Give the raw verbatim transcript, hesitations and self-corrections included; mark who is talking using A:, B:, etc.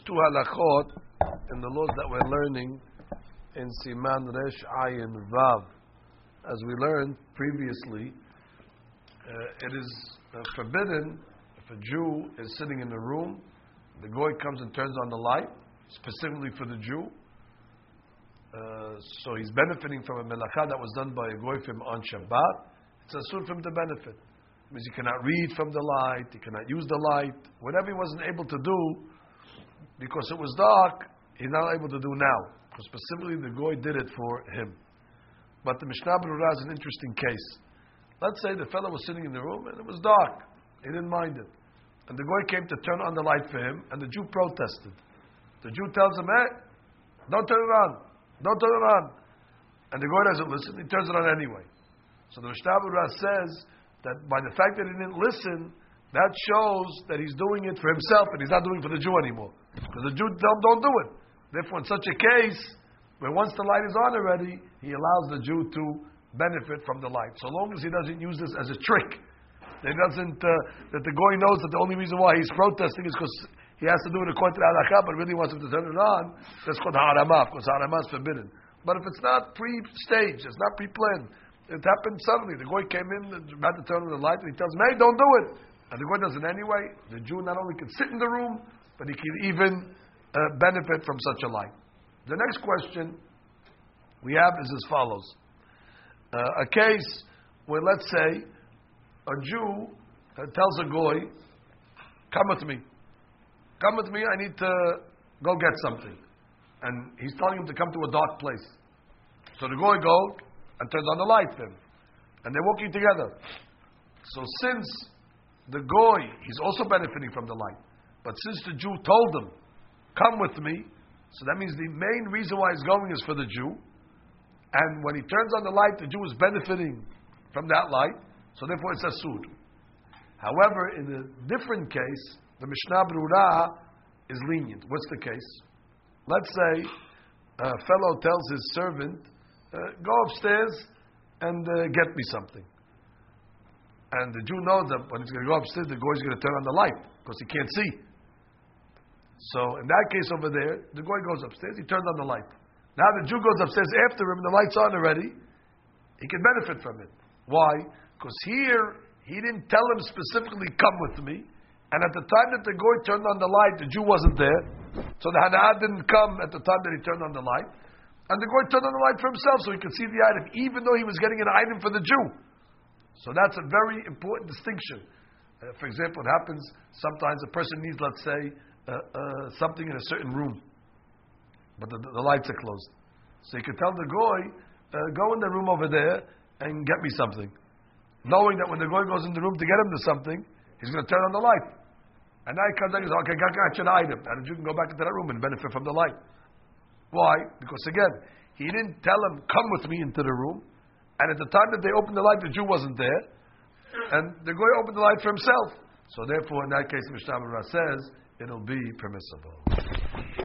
A: two halachot in the laws that we're learning in Siman Resh Ayin Vav. As we learned previously, uh, it is uh, forbidden if a Jew is sitting in the room, the goy comes and turns on the light, specifically for the Jew. Uh, so he's benefiting from a melacha that was done by a goy from on Shabbat. It's asur for him to benefit. It means he cannot read from the light, he cannot use the light. Whatever he wasn't able to do, because it was dark, he's not able to do now. Because specifically the goy did it for him. But the Mishnah Berurah is an interesting case. Let's say the fellow was sitting in the room and it was dark. He didn't mind it. And the goy came to turn on the light for him, and the Jew protested. The Jew tells him, hey, don't turn it on. Don't turn it on. And the goy doesn't listen, he turns it on anyway. So the Mishnah Berurah says that by the fact that he didn't listen, that shows that he's doing it for himself and he's not doing it for the Jew anymore. Because the Jew don't, don't do it. Therefore, in such a case, where once the light is on already, he allows the Jew to benefit from the light. So long as he doesn't use this as a trick. That doesn't, uh, that the goy knows that the only reason why he's protesting is because he has to do it according to the halakha, but really wants him to turn it on. That's called haramah, because haramah is forbidden. But if it's not pre-staged, it's not pre-planned, it happened suddenly. The goy came in, about to turn on the light, and he tells him, hey, don't do it. And the goy does it anyway. The Jew not only can sit in the room, but he can even uh, benefit from such a light. The next question we have is as follows. Uh, a case where, let's say, a Jew uh, tells a goy, come with me. Come with me, I need to go get something. And he's telling him to come to a dark place. So the goy goes and turns on the light for him. And they're walking together. So since the goy, he's also benefiting from the light. But since the Jew told him, come with me, so that means the main reason why he's going is for the Jew. And when he turns on the light, the Jew is benefiting from that light. So therefore it's asur. However, in a different case, the Mishnah Berurah is lenient. What's the case? Let's say a fellow tells his servant, uh, go upstairs and uh, get me something. And the Jew knows that when he's going to go upstairs, the goy is going to turn on the light because he can't see. So in that case over there, the goy goes upstairs, he turns on the light. Now the Jew goes upstairs after him, the light's on already. He can benefit from it. Why? Because here, he didn't tell him specifically, come with me. And at the time that the goy turned on the light, the Jew wasn't there. So the hana'ah didn't come at the time that he turned on the light. And the goy turned on the light for himself so he could see the item, even though he was getting an item for the Jew. So that's a very important distinction. Uh, for example, it happens sometimes a person needs, let's say, uh, uh, something in a certain room. But the, the lights are closed. So you could tell the goy, uh, go in the room over there and get me something. Knowing that when the goy goes in the room to get him to something, he's going to turn on the light. And now he comes out and says, okay, I got you an item. And you can go back into that room and benefit from the light. Why? Because again, he didn't tell him, come with me into the room. And at the time that they opened the light, the Jew wasn't there. And the goy opened the light for himself. So therefore, in that case, Mishnah Berurah says, it'll be permissible.